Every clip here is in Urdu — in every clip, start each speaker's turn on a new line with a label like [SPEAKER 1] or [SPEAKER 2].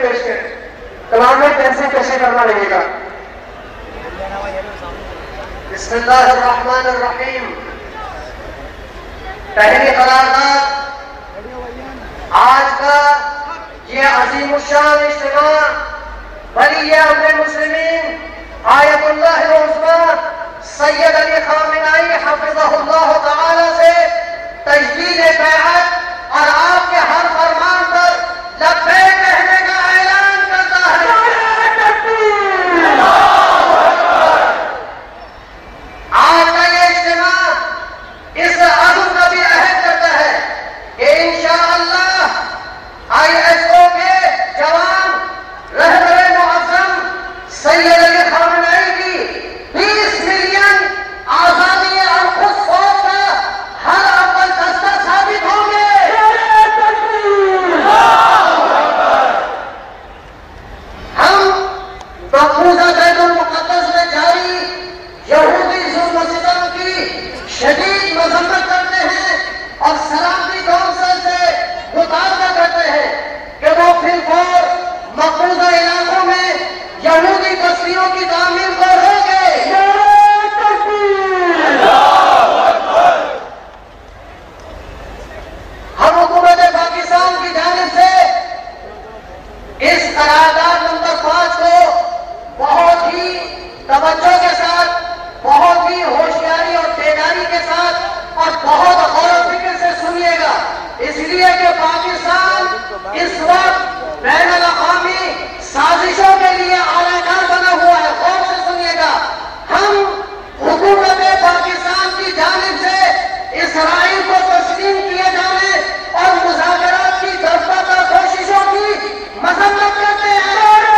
[SPEAKER 1] پیش کریں. کلام میں تنظیم پیش کرنا رہے گا. بسم اللہ الرحمن الرحیم. پہلی قرارداد آج کا یہ عظیم الشان اجتماع ولی امر المسلمین آیت اللہ العظمیٰ سید علی خامنہئی حفظہ اللہ تعالی سے تجدید بیعت اور آپ کے ہر فرمان پر لبیک کہنے کا اعلان کرتا ہے. آج کا یہ اجتماع اس عزم کا بھی عہد کرتا ہے کہ انشاءاللہ آئی ایس او کے جوان رہبر معظم سید علی خامنہئی کی 20 ملین آزادی اور خود فوج کا ہر اول دستہ ثابت ہوں گے. ہم مقبوضہ بیت المقدس میں جاری یہودی ظلم و ستم کی شدید مذمت کرتے ہیں اور سلامتی کونسل سے مطالبہ کرتے ہیں کہ وہ پھر فور مقبوضہ علاقوں میں یہودی بستیوں کی تعمیر کو روکے. ہم حکومت پاکستان کی جانب سے اس قرارداد نمبر 5 کو بہت ہی توجہ کے ساتھ، بہت ہی ہوشیاری اور بیداری کے ساتھ اور بہت غور و فکر سے سنیے گا، اس لیے کہ پاکستان اس وقت بین الاقوامی سازشوں کے لیے اعلی کار بنا ہوا ہے. غور سے سنیے گا. ہم حکومت پاکستان کی جانب سے اسرائیل کو تسلیم کیے جانے اور مذاکرات کی دستہ کوششوں کی مذمت کرتے ہیں.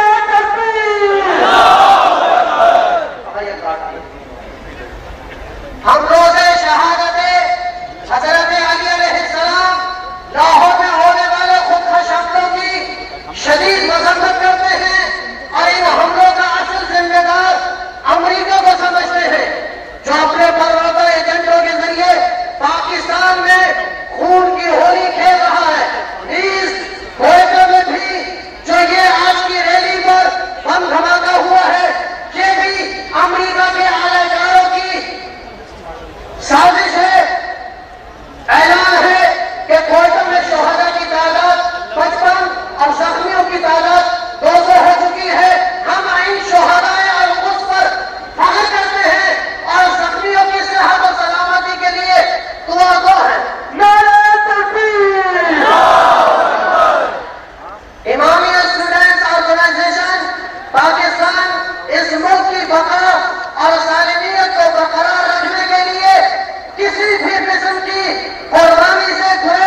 [SPEAKER 1] ہم روز شہادت حضرت علی علیہ السلام لاہور میں ہونے والے خودکش حملوں کی شدید مذمت کرتے ہیں اور ان حملوں کا اصل ذمہ دار امریکہ کو سمجھتے ہیں جو اپنے پروردہ ایجنٹوں کے ذریعے پاکستان میں خون کی ہولی کھیل رہا ہے. نیز کوئٹہ میں بھی جو یہ آج کی ریلی پر بم دھماکہ ہوا ہے یہ بھی امریکہ کے اعلی کاروں کی سازش ہے. اعلان ہے کہ کوئٹہ میں شہداء کی تعداد 55 اور زخمیوں کی تعداد 200 ہو چکی ہے. ہم ان شہداء اور اس پر فخر کرتے ہیں اور زخمیوں کی صحت و سلامتی کے لیے دعا گو ہیں. نعرہ تکبیر. امامیہ اسٹوڈنٹس آرگنائزیشن پاکستان اس ملک کی بقا اور سالمیت کو برقرار رکھنے کے لیے کسی بھی قسم کی قربانی سے